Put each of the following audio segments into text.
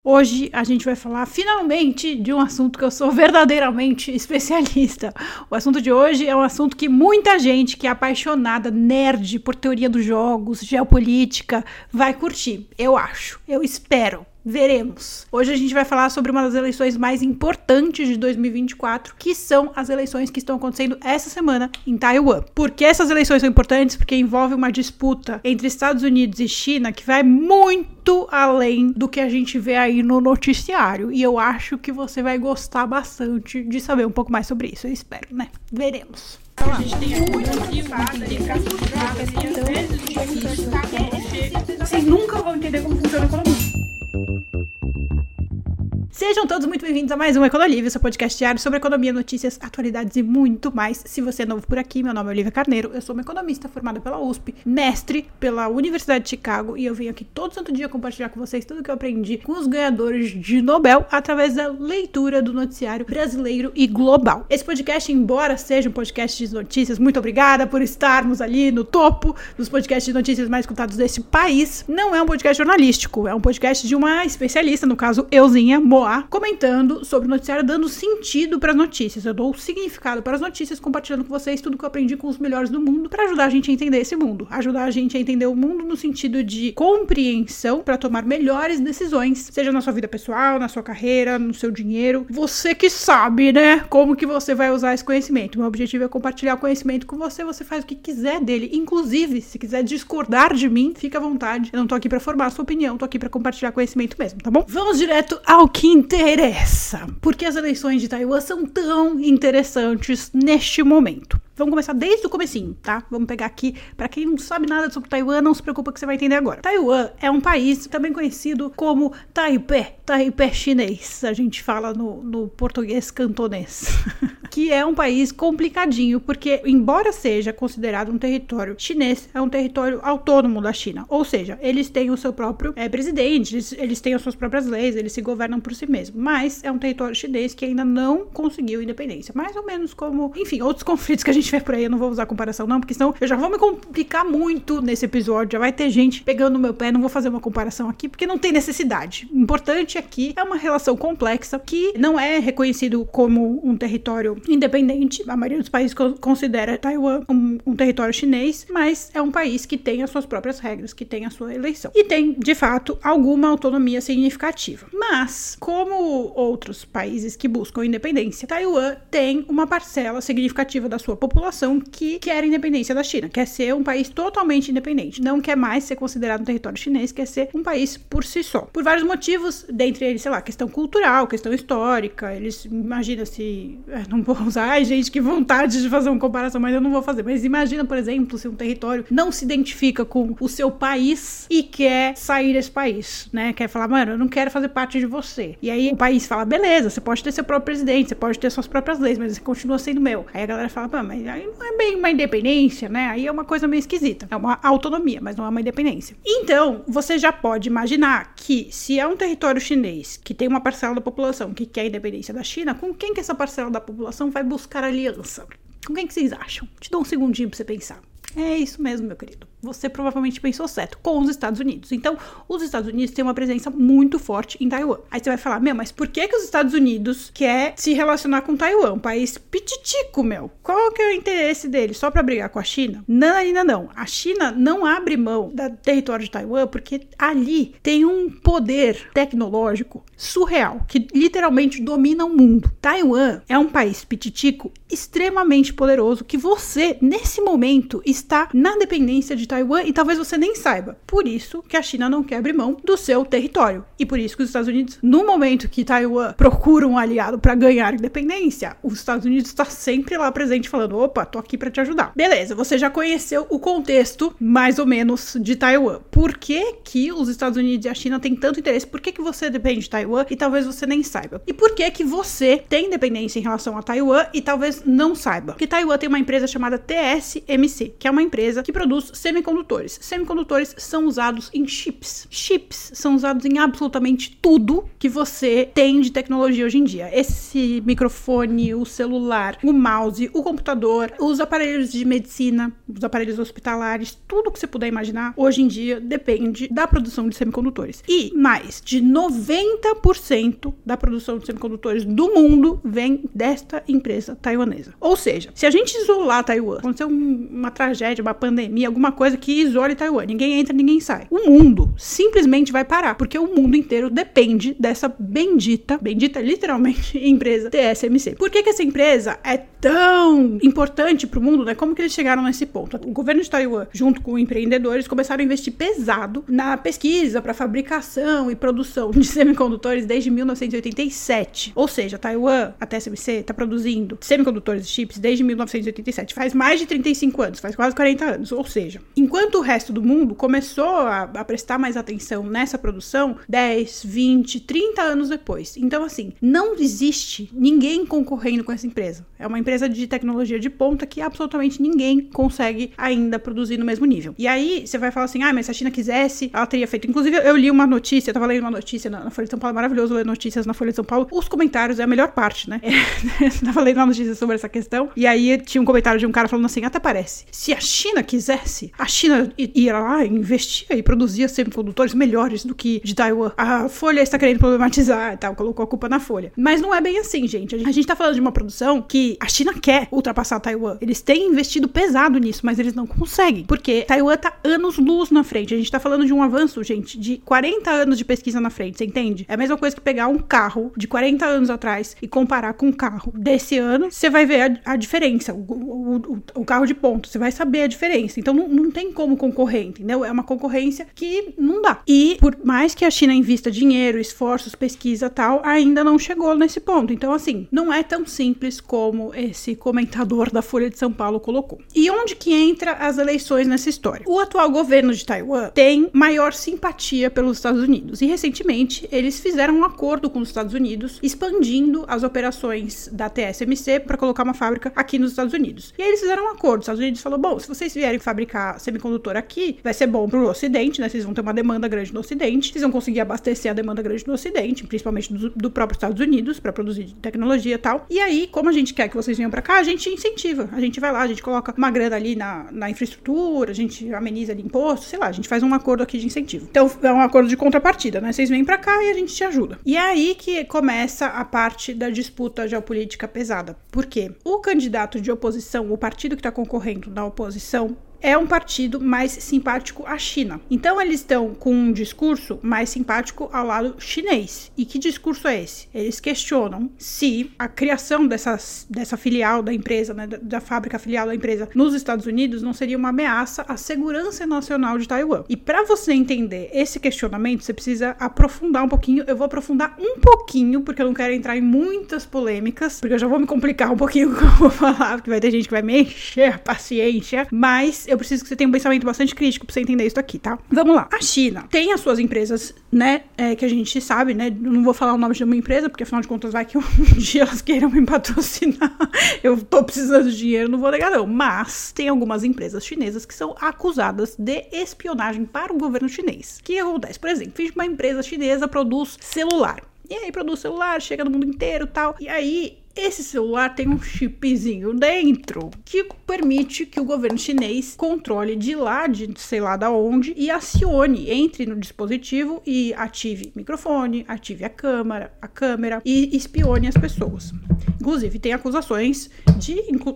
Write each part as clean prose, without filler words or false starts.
Hoje a gente vai falar finalmente de um assunto que eu sou verdadeiramente especialista. O assunto de hoje é um assunto que muita gente que é apaixonada, nerd por teoria dos jogos, geopolítica, vai curtir. Eu acho, eu espero. Veremos. Hoje a gente vai falar sobre uma das eleições mais importantes de 2024, que são as eleições que estão acontecendo essa semana em Taiwan. Por que essas eleições são importantes? Porque envolve uma disputa entre Estados Unidos e China que vai muito além do que a gente vê aí no noticiário. E eu acho que você vai gostar bastante de saber um pouco mais sobre isso. Eu espero, né? Veremos. A gente tem Vocês nunca vão entender como funciona a economia. Sejam todos muito bem-vindos a mais um Econolívio, seu podcast diário sobre economia, notícias, atualidades e muito mais. Se você é novo por aqui, meu nome é Olivia Carneiro, eu sou uma economista formada pela USP, mestre pela Universidade de Chicago, e eu venho aqui todo santo dia compartilhar com vocês tudo que eu aprendi com os ganhadores de Nobel através da leitura do noticiário brasileiro e global. Esse podcast, embora seja um podcast de notícias, muito obrigada por estarmos ali no topo dos podcasts de notícias mais escutados desse país, não é um podcast jornalístico, é um podcast de uma especialista, no caso euzinha, Moá, comentando sobre o noticiário, dando sentido para as notícias. Eu dou significado para as notícias, compartilhando com vocês tudo que eu aprendi com os melhores do mundo para ajudar a gente a entender esse mundo. Ajudar a gente a entender o mundo no sentido de compreensão para tomar melhores decisões, seja na sua vida pessoal, na sua carreira, no seu dinheiro. Você que sabe, né, como que você vai usar esse conhecimento. Meu objetivo é compartilhar o conhecimento com você, você faz o que quiser dele. Inclusive, se quiser discordar de mim, fica à vontade. Eu não tô aqui para formar a sua opinião, tô aqui para compartilhar conhecimento mesmo, tá bom? Vamos direto ao que interessa. Por que as eleições de Taiwan são tão interessantes neste momento? Vamos começar desde o comecinho, tá? Vamos pegar aqui, pra quem não sabe nada sobre Taiwan, não se preocupa que você vai entender agora. Taiwan é um país também conhecido como Taipei chinês, a gente fala no português cantonês, que é um país complicadinho, porque embora seja considerado um território chinês, é um território autônomo da China, ou seja, eles têm o seu próprio presidente, eles têm as suas próprias leis, eles se governam por si mesmos, mas é um território chinês que ainda não conseguiu independência, mais ou menos como, enfim, outros conflitos que a gente vê por aí. Eu não vou usar comparação não, porque senão eu já vou me complicar muito nesse episódio, já vai ter gente pegando no meu pé, não vou fazer uma comparação aqui, porque não tem necessidade. O importante aqui é uma relação complexa que não é reconhecido como um território independente, a maioria dos países considera Taiwan um território chinês, mas é um país que tem as suas próprias regras, que tem a sua eleição, e tem, de fato, alguma autonomia significativa. Mas, como outros países que buscam independência, Taiwan tem uma parcela significativa da sua população que quer a independência da China, quer ser um país totalmente independente, não quer mais ser considerado um território chinês, quer ser um país por si só. Por vários motivos, dentre eles, sei lá, questão cultural, questão histórica, eles, imagina se, não vou usar, ai gente, que vontade de fazer uma comparação, mas eu não vou fazer, mas imagina, por exemplo, se um território não se identifica com o seu país e quer sair desse país, né, quer falar, mano, eu não quero fazer parte de você. E aí o país fala, beleza, você pode ter seu próprio presidente, você pode ter suas próprias leis, mas você continua sendo meu. Aí a galera fala, mas aí não é bem uma independência, né? Aí é uma coisa meio esquisita. É uma autonomia, mas não é uma independência. Então, você já pode imaginar que se é um território chinês que tem uma parcela da população que quer a independência da China, com quem que essa parcela da população vai buscar aliança? Com quem que vocês acham? Te dou um segundinho pra você pensar. É isso mesmo, meu querido. Você provavelmente pensou certo, com os Estados Unidos. Então, os Estados Unidos têm uma presença muito forte em Taiwan. Aí você vai falar, mas por que os Estados Unidos quer se relacionar com Taiwan? Um país pititico, Qual que é o interesse dele? Só pra brigar com a China? Não, ainda não. A China não abre mão do território de Taiwan porque ali tem um poder tecnológico surreal, que literalmente domina o mundo. Taiwan é um país pititico extremamente poderoso que você, nesse momento, está na dependência de Taiwan e talvez você nem saiba. Por isso que a China não quer abrir mão do seu território. E por isso que os Estados Unidos, no momento que Taiwan procura um aliado para ganhar independência, os Estados Unidos está sempre lá presente falando, opa, tô aqui para te ajudar. Beleza, você já conheceu o contexto, mais ou menos, de Taiwan. Por que que os Estados Unidos e a China têm tanto interesse? Por que que você depende de Taiwan e talvez você nem saiba? E por que que você tem independência em relação a Taiwan e talvez não saiba? Porque Taiwan tem uma empresa chamada TSMC, que que é uma empresa que produz semicondutores. Semicondutores são usados em chips. Chips são usados em absolutamente tudo que você tem de tecnologia hoje em dia. Esse microfone, o celular, o mouse, o computador, os aparelhos de medicina, os aparelhos hospitalares, tudo que você puder imaginar, hoje em dia depende da produção de semicondutores. E mais de 90% da produção de semicondutores do mundo vem desta empresa taiwanesa. Ou seja, se a gente isolar Taiwan, acontecer uma tragédia, uma pandemia, alguma coisa que isole Taiwan, ninguém entra, ninguém sai. O mundo simplesmente vai parar, porque o mundo inteiro depende dessa bendita literalmente, empresa TSMC. Por que essa empresa é tão importante pro mundo, né? Como que eles chegaram nesse ponto? O governo de Taiwan, junto com empreendedores, começaram a investir pesado na pesquisa para fabricação e produção de semicondutores desde 1987. Ou seja, Taiwan, a TSMC, está produzindo semicondutores e chips desde 1987. Faz mais de 35 anos, faz quase 40 anos. Ou seja, enquanto o resto do mundo começou a prestar mais atenção nessa produção 10, 20, 30 anos depois. Então, assim, não existe ninguém concorrendo com essa empresa. É uma empresa de tecnologia de ponta que absolutamente ninguém consegue ainda produzir no mesmo nível. E aí, você vai falar assim, mas se a China quisesse, ela teria feito. Inclusive, eu li uma notícia, eu tava lendo uma notícia na Folha de São Paulo, é maravilhoso ler notícias na Folha de São Paulo. Os comentários é a melhor parte, né? Eu tava lendo uma notícia sobre essa questão, e aí tinha um comentário de um cara falando assim, até parece, se a China quisesse, a China ia lá, investia e produzia semicondutores melhores do que de Taiwan. A Folha está querendo problematizar e tal, colocou a culpa na Folha. Mas não é bem assim, gente. A gente tá falando de uma produção que a China quer ultrapassar Taiwan. Eles têm investido pesado nisso, mas eles não conseguem, porque Taiwan tá anos-luz na frente. A gente tá falando de um avanço, gente, de 40 anos de pesquisa na frente, você entende? É a mesma coisa que pegar um carro de 40 anos atrás e comparar com um carro desse ano, você vai ver a diferença, o carro de ponto, você vai saber a diferença. Então não tem como concorrer, entendeu? É uma concorrência que não dá. E por mais que a China invista dinheiro, esforços, pesquisa e tal, ainda não chegou nesse ponto. Então, assim, não é tão simples como esse comentador da Folha de São Paulo colocou. E onde que entra as eleições nessa história? O atual governo de Taiwan tem maior simpatia pelos Estados Unidos. E recentemente eles fizeram um acordo com os Estados Unidos, expandindo as operações da TSMC para colocar uma fábrica aqui nos Estados Unidos. E aí eles fizeram um acordo. Os Estados Unidos falou, bom, se vocês vierem fabricar semicondutor aqui, vai ser bom pro Ocidente, né? Vocês vão ter uma demanda grande no Ocidente, vocês vão conseguir abastecer a demanda grande no Ocidente, principalmente do próprio Estados Unidos, para produzir tecnologia e tal. E aí, como a gente quer que vocês venham para cá, a gente incentiva. A gente vai lá, a gente coloca uma grana ali na infraestrutura, a gente ameniza ali imposto, sei lá, a gente faz um acordo aqui de incentivo. Então, é um acordo de contrapartida, né? Vocês vêm pra cá e a gente te ajuda. E é aí que começa a parte da disputa geopolítica pesada. Por quê? O candidato de oposição, o partido que tá concorrendo na oposição, é um partido mais simpático à China. Então, eles estão com um discurso mais simpático ao lado chinês. E que discurso é esse? Eles questionam se a criação dessa filial da empresa, né, da fábrica filial da empresa nos Estados Unidos não seria uma ameaça à segurança nacional de Taiwan. E para você entender esse questionamento, você precisa aprofundar um pouquinho. Eu vou aprofundar um pouquinho, porque eu não quero entrar em muitas polêmicas, porque eu já vou me complicar um pouquinho com o que eu vou falar, porque vai ter gente que vai me encher a paciência, mas eu preciso que você tenha um pensamento bastante crítico pra você entender isso aqui, tá? Vamos lá. A China tem as suas empresas, né, que a gente sabe, né, não vou falar o nome de uma empresa, porque afinal de contas vai que um dia elas queiram me patrocinar. Eu tô precisando de dinheiro, não vou negar não. Mas tem algumas empresas chinesas que são acusadas de espionagem para o governo chinês. O que acontece? Por exemplo, uma empresa chinesa produz celular. E aí produz celular, chega no mundo inteiro e tal. E aí esse celular tem um chipzinho dentro que permite que o governo chinês controle de lá, de sei lá da onde, e acione, entre no dispositivo e ative o microfone, ative a câmera e espione as pessoas. Inclusive, tem acusações de,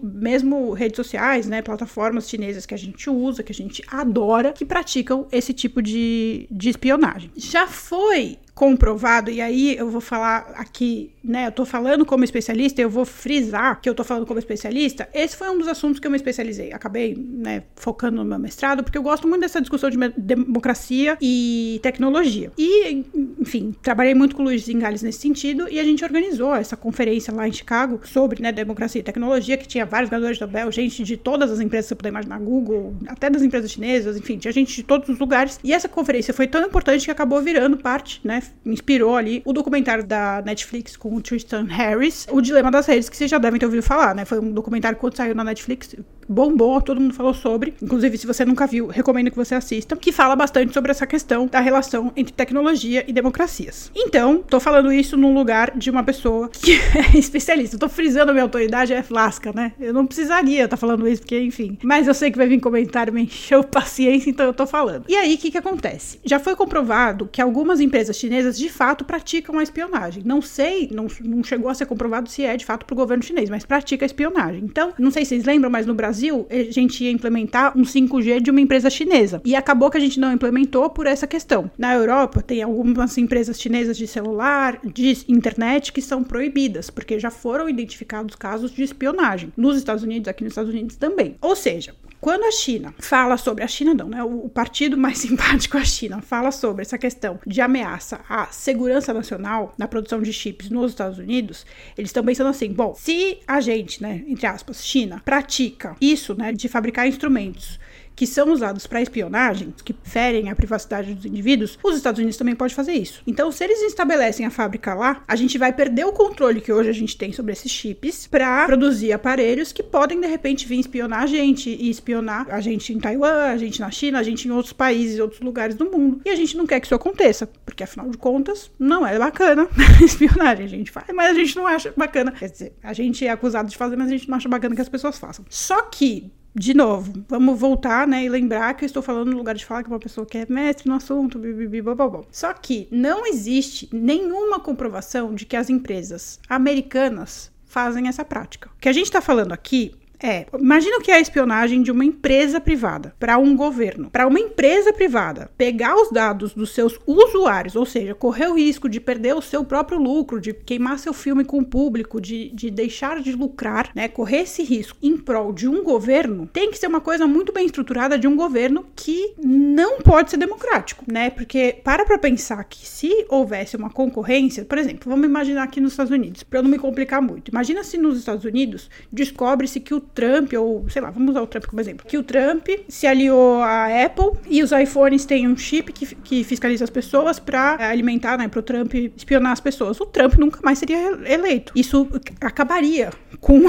mesmo redes sociais, né, plataformas chinesas que a gente usa, que a gente adora, que praticam esse tipo de espionagem. Já foi comprovado, e aí eu vou falar aqui, né, eu tô falando como especialista, eu vou frisar que eu tô falando como especialista. Esse foi um dos assuntos que eu me especializei. Acabei, né, focando no meu mestrado, porque eu gosto muito dessa discussão de democracia e tecnologia. E, enfim, trabalhei muito com o Luiz Zingales nesse sentido, e a gente organizou essa conferência lá em Chicago sobre, né, democracia e tecnologia, que tinha vários ganhadores da Nobel, gente de todas as empresas que você puder imaginar, Google, até das empresas chinesas, enfim, tinha gente de todos os lugares. E essa conferência foi tão importante que acabou virando parte, né, inspirou ali o documentário da Netflix com o Tristan Harris, O Dilema das Redes, que vocês já devem ter ouvido falar, né? Foi um documentário que quando saiu na Netflix bombou, todo mundo falou sobre. Inclusive, se você nunca viu, recomendo que você assista, que fala bastante sobre essa questão da relação entre tecnologia e democracias. Então, tô falando isso num lugar de uma pessoa que é especialista. Eu tô frisando a minha autoridade, é lasca, né? Eu não precisaria estar falando isso, porque, enfim. Mas eu sei que vai vir comentário, me encheu paciência, então eu tô falando. E aí, o que acontece? Já foi comprovado que algumas empresas chinesas, de fato, praticam a espionagem. Não sei, não chegou a ser comprovado se é, de fato, pro governo chinês, mas pratica a espionagem. Então, não sei se vocês lembram, mas no Brasil, a gente ia implementar um 5G de uma empresa chinesa. E acabou que a gente não implementou por essa questão. Na Europa, tem algumas empresas chinesas de celular, de internet, que são proibidas, porque já foram identificados casos de espionagem. Nos Estados Unidos, aqui nos Estados Unidos também. Ou seja, quando a China fala sobre... A China não, né? O partido mais simpático à China fala sobre essa questão de ameaça à segurança nacional na produção de chips nos Estados Unidos, eles estão pensando assim, bom, se a gente, né, entre aspas, China, pratica isso, né, de fabricar instrumentos que são usados para espionagem, que ferem a privacidade dos indivíduos, os Estados Unidos também podem fazer isso. Então, se eles estabelecem a fábrica lá, a gente vai perder o controle que hoje a gente tem sobre esses chips para produzir aparelhos que podem, de repente, vir espionar a gente e espionar a gente em Taiwan, a gente na China, a gente em outros países, outros lugares do mundo. E a gente não quer que isso aconteça, porque, afinal de contas, não é bacana espionagem. A gente faz, mas a gente não acha bacana. Quer dizer, a gente é acusado de fazer, mas a gente não acha bacana que as pessoas façam. Só que, de novo, vamos voltar, né, e lembrar que eu estou falando no lugar de falar que uma pessoa que é mestre no assunto, Só que não existe nenhuma comprovação de que as empresas americanas fazem essa prática. O que a gente está falando aqui imagina o que é a espionagem de uma empresa privada para um governo. Para uma empresa privada pegar os dados dos seus usuários, ou seja, correr o risco de perder o seu próprio lucro, de queimar seu filme com o público, de deixar de lucrar, né, correr esse risco em prol de um governo, tem que ser uma coisa muito bem estruturada de um governo que não pode ser democrático, né? Porque para pensar que se houvesse uma concorrência, por exemplo, vamos imaginar aqui nos Estados Unidos, para eu não me complicar muito. Imagina se nos Estados Unidos descobre-se que o Trump, ou sei lá, vamos usar o Trump como exemplo, que o Trump se aliou à Apple e os iPhones têm um chip que fiscaliza as pessoas para alimentar, né, para o Trump espionar as pessoas. O Trump nunca mais seria eleito. Isso acabaria com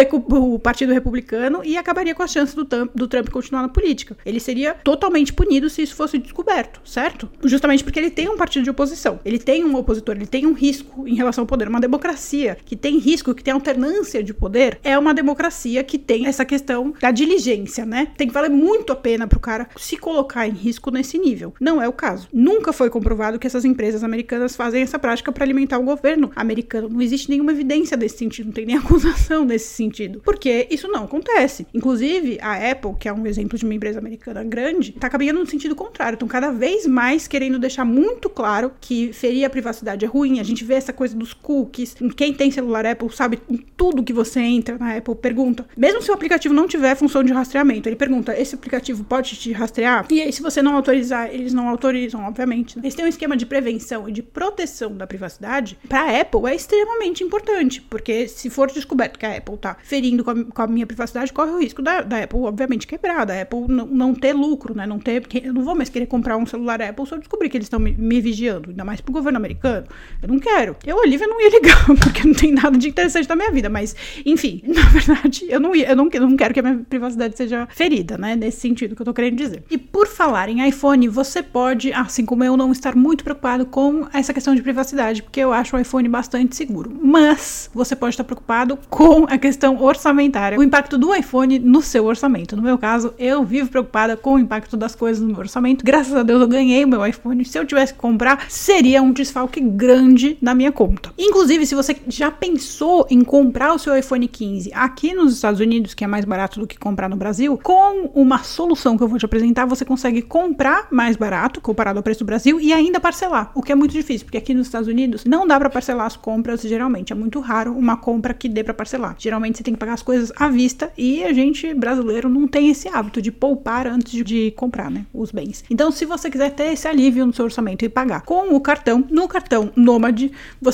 o Partido Republicano e acabaria com a chance do Trump continuar na política. Ele seria totalmente punido se isso fosse descoberto, certo? Justamente porque ele tem um partido de oposição, ele tem um opositor, ele tem um risco em relação ao poder. Uma democracia que tem risco, que tem alternância de poder, é uma democracia que tem essa questão da diligência, né? Tem que valer muito a pena pro cara se colocar em risco nesse nível. Não é o caso. Nunca foi comprovado que essas empresas americanas fazem essa prática para alimentar o governo americano. Não existe nenhuma evidência desse sentido, não tem nem acusação nesse sentido. Porque isso não acontece. Inclusive, a Apple, que é um exemplo de uma empresa americana grande, tá caminhando no sentido contrário. Estão cada vez mais querendo deixar muito claro que ferir a privacidade é ruim. A gente vê essa coisa dos cookies. Quem tem celular Apple sabe em tudo que você entra na Apple, pergunta. Mesmo se o aplicativo não tiver função de rastreamento, ele pergunta, esse aplicativo pode te rastrear? E aí, se você não autorizar, eles não autorizam, obviamente, né? Eles têm um esquema de prevenção e de proteção da privacidade. Pra Apple é extremamente importante, porque se for descoberto que a Apple tá ferindo com a minha privacidade, corre o risco da Apple, obviamente, quebrar, da Apple não ter lucro, né? Eu não vou mais querer comprar um celular Apple se eu descobrir que eles estão me vigiando, ainda mais pro governo americano. Eu não quero. Eu, Olivia, não ia ligar, porque não tem nada de interessante na minha vida, mas, enfim, na verdade, eu não quero que a minha privacidade seja ferida, né? Nesse sentido que eu tô querendo dizer. E por falar em iPhone, você pode, assim como eu, não estar muito preocupado com essa questão de privacidade, porque eu acho o iPhone bastante seguro. Mas você pode estar preocupado com a questão orçamentária, o impacto do iPhone no seu orçamento. No meu caso, eu vivo preocupada com o impacto das coisas no meu orçamento. Graças a Deus eu ganhei o meu iPhone. Se eu tivesse que comprar, seria um desfalque grande na minha conta. Inclusive, se você já pensou em comprar o seu iPhone 15 aqui nos Estados Unidos, que é mais barato do que comprar no Brasil, com uma solução que eu vou te apresentar, você consegue comprar mais barato, comparado ao preço do Brasil, e ainda parcelar, o que é muito difícil, porque aqui nos Estados Unidos não dá pra parcelar as compras, geralmente, é muito raro uma compra que dê pra parcelar. Geralmente você tem que pagar as coisas à vista, e a gente, brasileiro, não tem esse hábito de poupar antes de comprar, né, os bens. Então, se você quiser ter esse alívio no seu orçamento e pagar com o cartão, no cartão Nômade, você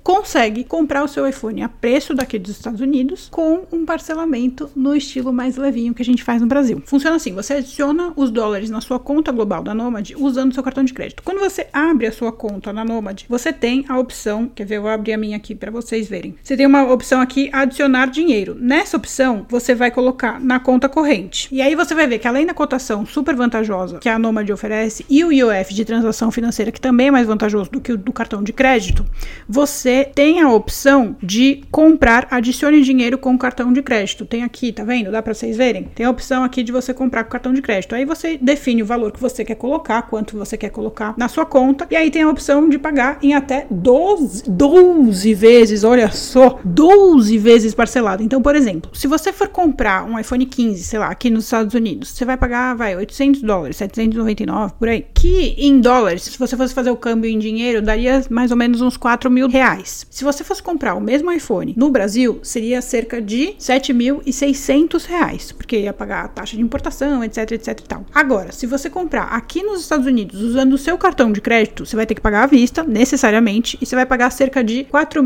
consegue comprar o seu iPhone a preço daqui dos Estados Unidos com um parcelamento no estilo mais levinho que a gente faz no Brasil. Funciona assim, você adiciona os dólares na sua conta global da Nomad usando o seu cartão de crédito. Quando você abre a sua conta na Nomad, você tem a opção, quer ver, eu vou abrir a minha aqui para vocês verem. Você tem uma opção aqui, adicionar dinheiro. Nessa opção, você vai colocar na conta corrente. E aí você vai ver que além da cotação super vantajosa que a Nomad oferece e o IOF de transação financeira, que também é mais vantajoso do que o do cartão de crédito, você tem a opção de comprar, adicione dinheiro com o cartão de crédito. Tem aqui, tá vendo? Dá para vocês verem? Tem a opção aqui de você comprar com cartão de crédito. Aí você define o valor que você quer colocar, quanto você quer colocar na sua conta, e aí tem a opção de pagar em até 12 vezes, olha só, 12 vezes parcelado. Então, por exemplo, se você for comprar um iPhone 15, sei lá, aqui nos Estados Unidos, você vai pagar, $800, 799, por aí. Que em dólares, se você fosse fazer o câmbio em dinheiro, daria mais ou menos uns R$4.000. Se você fosse comprar o mesmo iPhone no Brasil, seria cerca de R$7.600, porque ia pagar a taxa de importação, etc, etc e tal. Agora, se você comprar aqui nos Estados Unidos usando o seu cartão de crédito, você vai ter que pagar à vista, necessariamente, e você vai pagar cerca de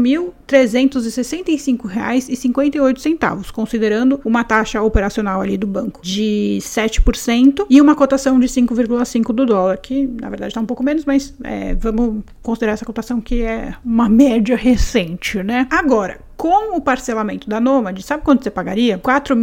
R$4.365,58, considerando uma taxa operacional ali do banco de 7% e uma cotação de 5,5 do dólar, que na verdade está um pouco menos, mas vamos considerar essa cotação que é uma média recente, né? Agora, com o parcelamento da Nomad, sabe quanto você pagaria?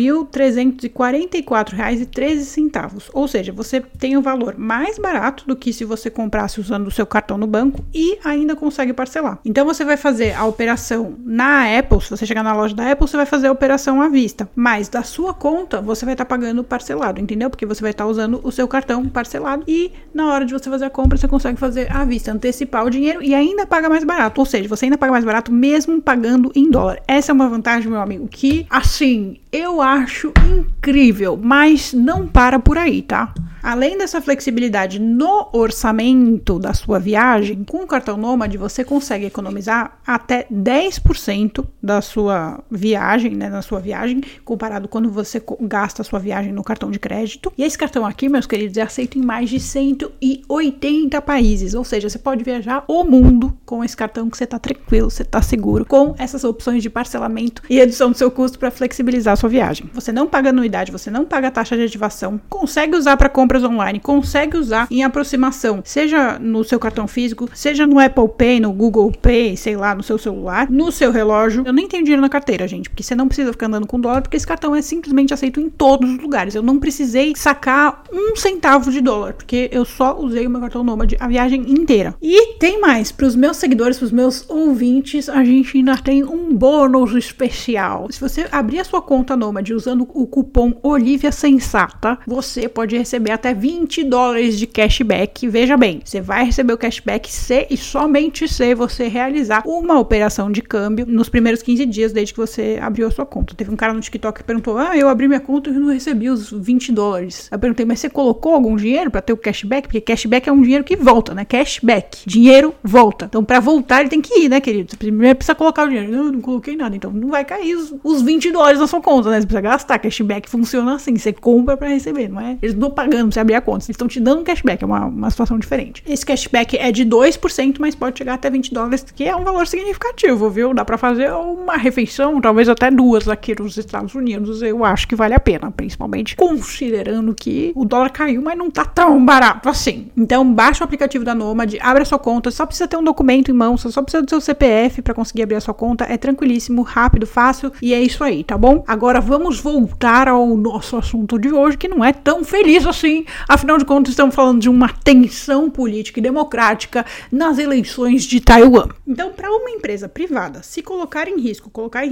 R$4.344,13. Ou seja, você tem um valor mais barato do que se você comprasse usando o seu cartão no banco e ainda consegue parcelar. Então você vai fazer a operação na Apple, se você chegar na loja da Apple, você vai fazer a operação à vista. Mas da sua conta, você vai estar pagando parcelado, entendeu? Porque você vai estar usando o seu cartão parcelado e na hora de você fazer a compra, você consegue fazer à vista, antecipar o dinheiro e ainda paga mais barato. Ou seja, você ainda paga mais barato mesmo pagando em dólar. Essa é uma vantagem, meu amigo, que, assim, eu acho incrível, mas não para por aí, tá? Além dessa flexibilidade no orçamento da sua viagem, com o cartão Nomad você consegue economizar até 10% da sua viagem, né, na sua viagem, comparado quando você gasta a sua viagem no cartão de crédito. E esse cartão aqui, meus queridos, é aceito em mais de 180 países, ou seja, você pode viajar o mundo com esse cartão que você tá tranquilo, você tá seguro, com essas opções de parcelamento e redução do seu custo para flexibilizar a sua viagem. Você não paga anuidade, você não paga taxa de ativação, consegue usar para compras online, consegue usar em aproximação, seja no seu cartão físico, seja no Apple Pay, no Google Pay, sei lá, no seu celular, no seu relógio. Eu nem tenho dinheiro na carteira, gente, porque você não precisa ficar andando com dólar, porque esse cartão é simplesmente aceito em todos os lugares. Eu não precisei sacar um centavo de dólar, porque eu só usei o meu cartão Nomad a viagem inteira. E tem mais, para os meus seguidores, para os meus ouvintes, a gente ainda tem um bônus especial. Se você abrir a sua conta Nomad usando o cupom Olivia Sensata, você pode receber até $20 de cashback. Veja bem, você vai receber o cashback se e somente se você realizar uma operação de câmbio nos primeiros 15 dias desde que você abriu a sua conta. Teve um cara no TikTok que perguntou: eu abri minha conta e não recebi os $20. Eu perguntei: mas você colocou algum dinheiro para ter o cashback? Porque cashback é um dinheiro que volta, né? Cashback, dinheiro volta. Então, para voltar, ele tem que ir, né, querido? Você primeiro precisa colocar o dinheiro. Não coloquei nada, então não vai cair os $20 na sua conta, né? Você precisa gastar. Cashback funciona assim, você compra para receber, não é? Eles não estão pagando pra você abrir a conta, eles estão te dando um cashback, é uma situação diferente. Esse cashback é de 2%, mas pode chegar até $20, que é um valor significativo, viu? Dá pra fazer uma refeição, talvez até duas aqui nos Estados Unidos, eu acho que vale a pena, principalmente considerando que o dólar caiu, mas não tá tão barato assim. Então, baixa o aplicativo da Nomad, abre a sua conta, só precisa ter um documento em mão, só precisa do seu CPF pra conseguir abrir a sua conta, é tranquilíssimo, rápido, fácil, e é isso aí, tá bom? Agora vamos voltar ao nosso assunto de hoje, que não é tão feliz assim, afinal de contas estamos falando de uma tensão política e democrática nas eleições de Taiwan. Então, para uma empresa privada se colocar em risco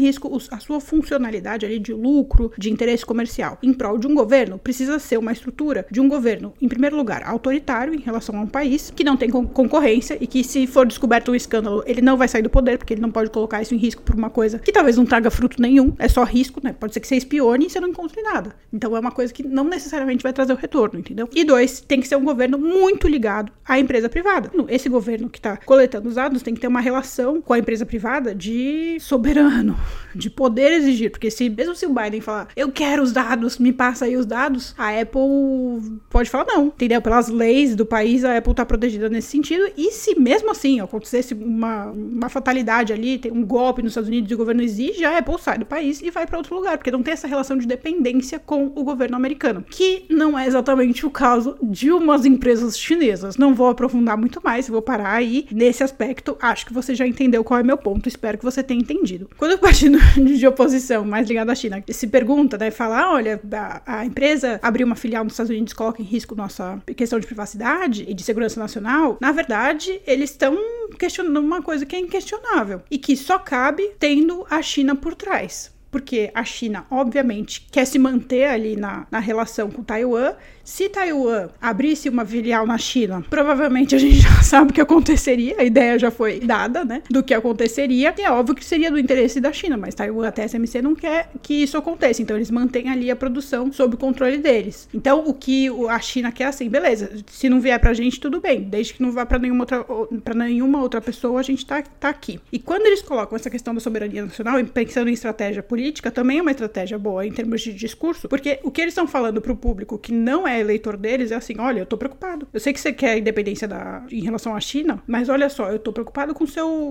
a sua funcionalidade ali de lucro, de interesse comercial, em prol de um governo, precisa ser uma estrutura de um governo, em primeiro lugar, autoritário em relação a um país, que não tem concorrência e que, se for descoberto um escândalo, ele não vai sair do poder, porque ele não pode colocar isso em risco por uma coisa que talvez não traga fruto nenhum, é só risco, né? Pode ser que você espione e você não encontre nada. Então é uma coisa que não necessariamente vai trazer o retorno, entendeu? E 2, tem que ser um governo muito ligado à empresa privada. Esse governo que está coletando os dados tem que ter uma relação com a empresa privada de soberano, de poder exigir, porque mesmo se o Biden falar, eu quero os dados, me passa aí os dados, a Apple pode falar não, entendeu? Pelas leis do país, a Apple tá protegida nesse sentido, e se mesmo assim acontecesse uma fatalidade ali, tem um golpe nos Estados Unidos e o governo exige, a Apple sai do país e vai para outro lugar, porque não tem essa relação de dependência com o governo americano, que não é exatamente o caso de umas empresas chinesas. Não vou aprofundar muito mais, vou parar aí nesse aspecto. Acho que você já entendeu qual é meu ponto, espero que você tenha entendido. Quando o partido de oposição mais ligado à China se pergunta, né, fala, olha, a empresa abriu uma filial nos Estados Unidos coloca em risco nossa questão de privacidade e de segurança nacional, na verdade, eles estão questionando uma coisa que é inquestionável e que só cabe tendo a China por trás. Porque a China, obviamente, quer se manter ali na relação com Taiwan. Se Taiwan abrisse uma filial na China, provavelmente a gente já sabe o que aconteceria. A ideia já foi dada, né? Do que aconteceria. E é óbvio que seria do interesse da China, mas Taiwan, a TSMC, não quer que isso aconteça. Então, eles mantêm ali a produção sob o controle deles. Então, o que a China quer, assim, beleza. Se não vier pra gente, tudo bem. Desde que não vá pra nenhuma outra pessoa, a gente tá aqui. E quando eles colocam essa questão da soberania nacional, pensando em estratégia política, também é uma estratégia boa em termos de discurso, porque o que eles estão falando pro público que não é eleitor deles é assim, olha, eu tô preocupado. Eu sei que você quer a independência em relação à China, mas olha só, eu tô preocupado com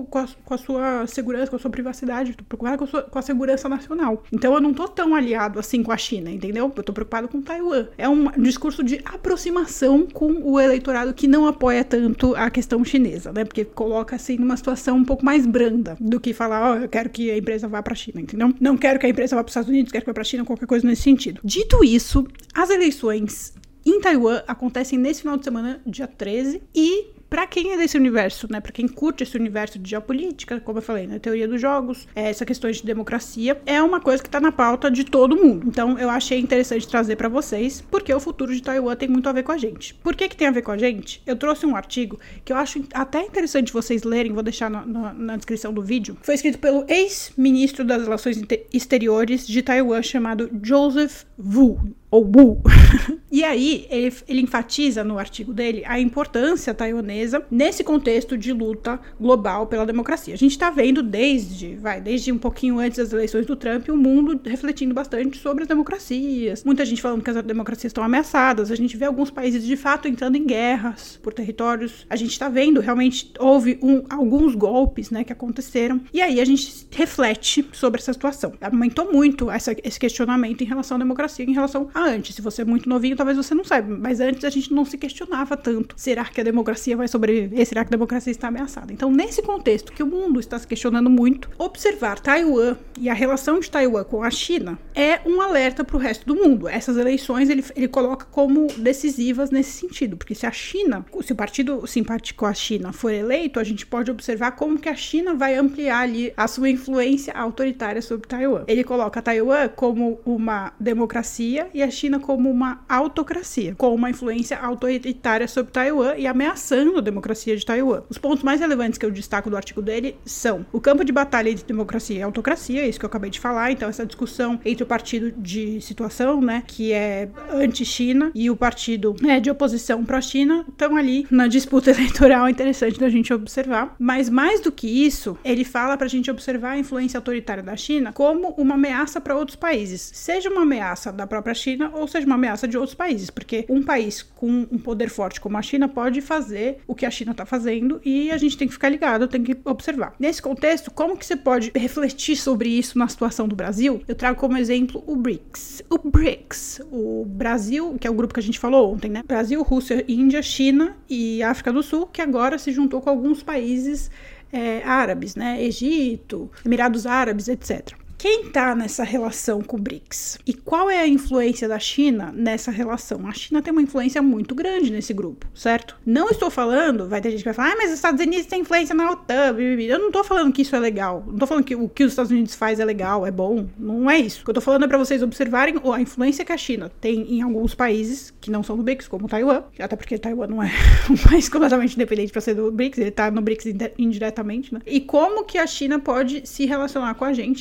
a sua segurança, com a sua privacidade, eu tô preocupado com a segurança nacional. Então eu não tô tão aliado assim com a China, entendeu? Eu tô preocupado com Taiwan. É um discurso de aproximação com o eleitorado que não apoia tanto a questão chinesa, né? Porque coloca assim numa situação um pouco mais branda do que falar, ó, eu quero que a empresa vá pra China, entendeu? Não quero que a empresa vá para os Estados Unidos, quero que vá para a China, qualquer coisa nesse sentido. Dito isso, as eleições em Taiwan acontecem nesse final de semana, dia 13, e pra quem é desse universo, né, pra quem curte esse universo de geopolítica, como eu falei, né, teoria dos jogos, essa questão de democracia, é uma coisa que tá na pauta de todo mundo. Então, eu achei interessante trazer pra vocês, porque o futuro de Taiwan tem muito a ver com a gente. Por que tem a ver com a gente? Eu trouxe um artigo que eu acho até interessante vocês lerem, vou deixar na descrição do vídeo. Foi escrito pelo ex-ministro das Relações Exteriores de Taiwan, chamado Joseph Wu. Ou Wu. E aí, ele enfatiza no artigo dele a importância taiwanesa nesse contexto de luta global pela democracia. A gente tá vendo desde um pouquinho antes das eleições do Trump, o mundo refletindo bastante sobre as democracias. Muita gente falando que as democracias estão ameaçadas. A gente vê alguns países, de fato, entrando em guerras por territórios. A gente tá vendo, realmente, houve alguns golpes, né, que aconteceram. E aí, a gente reflete sobre essa situação. Aumentou muito esse questionamento em relação à democracia, em relação a antes. Se você é muito novinho, talvez você não saiba, mas antes a gente não se questionava tanto. Será que a democracia vai sobreviver? Será que a democracia está ameaçada? Então, nesse contexto que o mundo está se questionando muito, observar Taiwan e a relação de Taiwan com a China é um alerta para o resto do mundo. Essas eleições ele coloca como decisivas nesse sentido, porque se o partido simpático à China for eleito, a gente pode observar como que a China vai ampliar ali a sua influência autoritária sobre Taiwan. Ele coloca Taiwan como uma democracia e a China como uma autocracia, com uma influência autoritária sobre Taiwan e ameaçando a democracia de Taiwan. Os pontos mais relevantes que eu destaco do artigo dele são o campo de batalha entre democracia e autocracia, isso que eu acabei de falar, então essa discussão entre o partido de situação, né, que é anti-China, e o partido de oposição pró-China, estão ali na disputa eleitoral, interessante da gente observar. Mas mais do que isso, ele fala pra gente observar a influência autoritária da China como uma ameaça para outros países, seja uma ameaça da própria China ou seja uma ameaça de outros países, porque um país com um poder forte como a China pode fazer o que a China está fazendo e a gente tem que ficar ligado, tem que observar. Nesse contexto, como que você pode refletir sobre isso na situação do Brasil? Eu trago como exemplo o BRICS. O Brasil, que é o grupo que a gente falou ontem, né? Brasil, Rússia, Índia, China e África do Sul, que agora se juntou com alguns países árabes, né? Egito, Emirados Árabes, etc. Quem está nessa relação com o BRICS? E qual é a influência da China nessa relação? A China tem uma influência muito grande nesse grupo, certo? Não estou falando, vai ter gente que vai falar, mas os Estados Unidos têm influência na OTAN, eu não estou falando que isso é legal, não estou falando que o que os Estados Unidos faz é legal, é bom, não é isso. O que eu estou falando é para vocês observarem a influência que a China tem em alguns países que não são do BRICS, como Taiwan, até porque Taiwan não é um país completamente independente para ser do BRICS, ele está no BRICS indiretamente, né? E como que a China pode se relacionar com a gente nessa união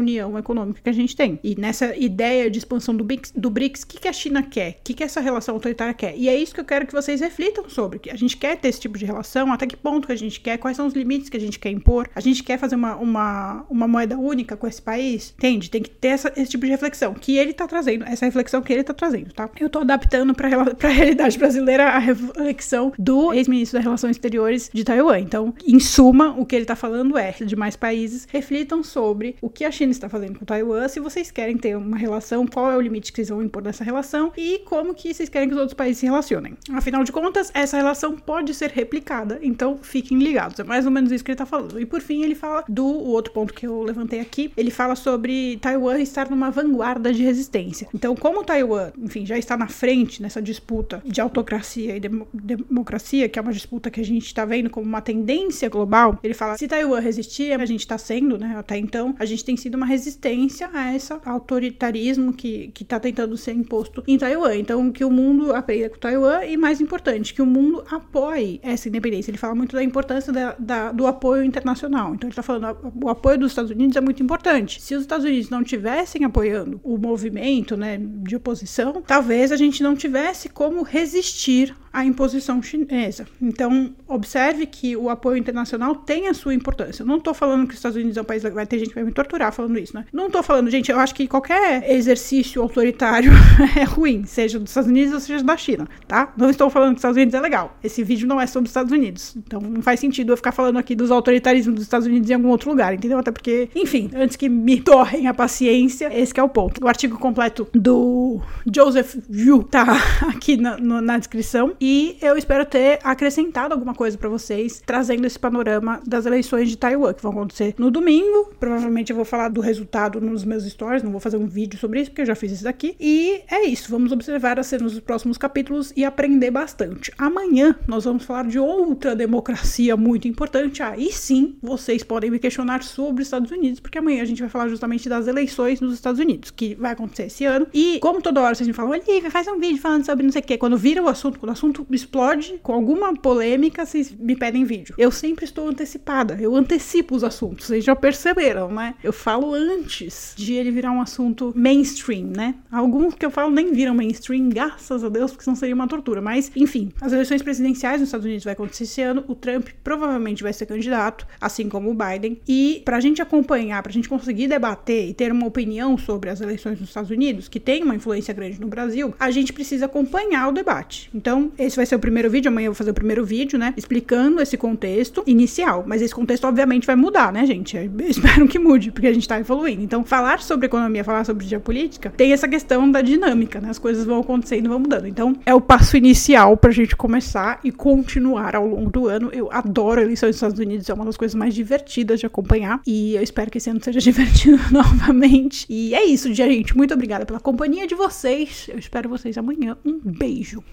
união econômica que a gente tem. E nessa ideia de expansão do BRICS, o que a China quer? O que essa relação autoritária quer? E é isso que eu quero que vocês reflitam sobre. Que a gente quer ter esse tipo de relação, até que ponto que a gente quer, quais são os limites que a gente quer impor. A gente quer fazer uma moeda única com esse país? Entende? Tem que ter esse tipo de reflexão que ele tá trazendo, essa reflexão que ele tá trazendo, tá? Eu tô adaptando pra realidade brasileira a reflexão do ex-ministro das Relações Exteriores de Taiwan. Então, em suma, o que ele tá falando é: demais países reflitam sobre o que a China está fazendo com Taiwan, se vocês querem ter uma relação, qual é o limite que vocês vão impor nessa relação e como que vocês querem que os outros países se relacionem. Afinal de contas, essa relação pode ser replicada, então fiquem ligados. É mais ou menos isso que ele tá falando. E por fim, ele fala o outro ponto que eu levantei aqui, ele fala sobre Taiwan estar numa vanguarda de resistência. Então, como Taiwan, enfim, já está na frente nessa disputa de autocracia e democracia, que é uma disputa que a gente tá vendo como uma tendência global, ele fala: se Taiwan resistir, a gente tá sendo, né, até então, a gente tem sido uma resistência a esse autoritarismo que tá tentando ser imposto em Taiwan. Então, que o mundo aprenda com Taiwan e, mais importante, que o mundo apoie essa independência. Ele fala muito da importância do apoio internacional. Então, ele tá falando: o apoio dos Estados Unidos é muito importante. Se os Estados Unidos não tivessem apoiando o movimento, né, de oposição, talvez a gente não tivesse como resistir à imposição chinesa. Então, observe que o apoio internacional tem a sua importância. Eu não tô falando que os Estados Unidos é um país... Vai ter gente que vai me torturar falando isso, né? Não tô falando, gente, eu acho que qualquer exercício autoritário é ruim, seja dos Estados Unidos ou seja da China, tá? Não estou falando que os Estados Unidos é legal. Esse vídeo não é sobre os Estados Unidos. Então, não faz sentido eu ficar falando aqui dos autoritarismos dos Estados Unidos em algum outro lugar, entendeu? Até porque, enfim, antes que me torrem a paciência, esse que é o ponto. O artigo completo do Joseph Yu tá aqui na descrição. E eu espero ter acrescentado alguma coisa pra vocês, trazendo esse panorama das eleições de Taiwan, que vão acontecer no domingo. Provavelmente eu vou falar do resultado nos meus stories, não vou fazer um vídeo sobre isso, porque eu já fiz isso daqui. E é isso, vamos observar as cenas dos próximos capítulos e aprender bastante. Amanhã nós vamos falar de outra democracia muito importante. Aí sim, vocês podem me questionar sobre os Estados Unidos, porque amanhã a gente vai falar justamente das eleições nos Estados Unidos, que vai acontecer esse ano. E como toda hora vocês me falam: Olivia, faz um vídeo falando sobre não sei o quê. Quando vira o assunto, quando o assunto explode com alguma polêmica, vocês me pedem vídeo. Eu sempre estou antecipada, eu antecipo os assuntos, vocês já perceberam, né? Eu falo antes de ele virar um assunto mainstream, né? Alguns que eu falo nem viram mainstream, graças a Deus, porque senão seria uma tortura. Mas, enfim, as eleições presidenciais nos Estados Unidos vai acontecer esse ano, o Trump provavelmente vai ser candidato, assim como o Biden, e pra gente acompanhar, pra gente conseguir debater e ter uma opinião sobre as eleições nos Estados Unidos, que tem uma influência grande no Brasil, a gente precisa acompanhar o debate. Então, esse vai ser o primeiro vídeo, amanhã eu vou fazer o primeiro vídeo, né, explicando esse contexto inicial, mas esse contexto obviamente vai mudar, né, gente? Eu espero que mude, porque a gente tá evoluindo. Então, falar sobre economia, falar sobre geopolítica, tem essa questão da dinâmica, né, as coisas vão acontecendo, vão mudando. Então, é o passo inicial pra gente começar e continuar ao longo do ano. Eu adoro a eleição dos Estados Unidos, é uma das coisas mais divertidas de acompanhar, e eu espero que esse ano seja divertido novamente. E é isso, gente, muito obrigada pela companhia de vocês, eu espero vocês amanhã, um beijo.